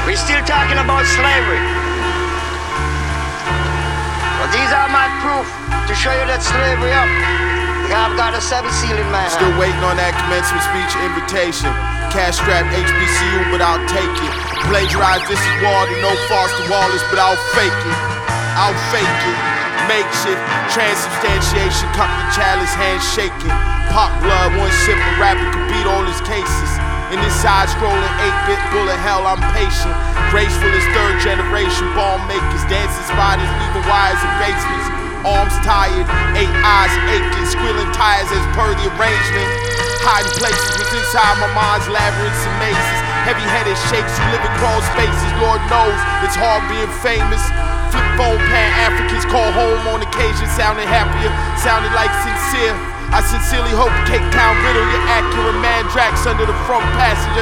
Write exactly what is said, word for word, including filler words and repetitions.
We're still talking about slavery. Well, these are my proof to show you that slavery up. I've got a seven seal in my hand. Still waiting on that commencement speech invitation. Cash strapped H B C U, but I'll take it. Plagiarize, this is Walden, no Foster Wallace, but I'll fake it. I'll fake it. Makeshift, transubstantiation, cup the chalice, handshaking. Pop blood, one sip of rapper could beat all his cases. In this side-scrolling eight-bit bullet hell, I'm patient. Graceful as third generation ball makers, dancing spiders, leaving wires in basements. Arms tired, eight eyes aching, squealing tires as per the arrangement. Hiding places within inside my mind's labyrinths and mazes. Heavy-headed shakes who live in crawl spaces. Lord knows it's hard being famous. Flip phone Pan-Africans call home on occasion, sounding happier, sounding like sincere. I sincerely hope Cape Town riddle your accurate mandrax under the front passenger.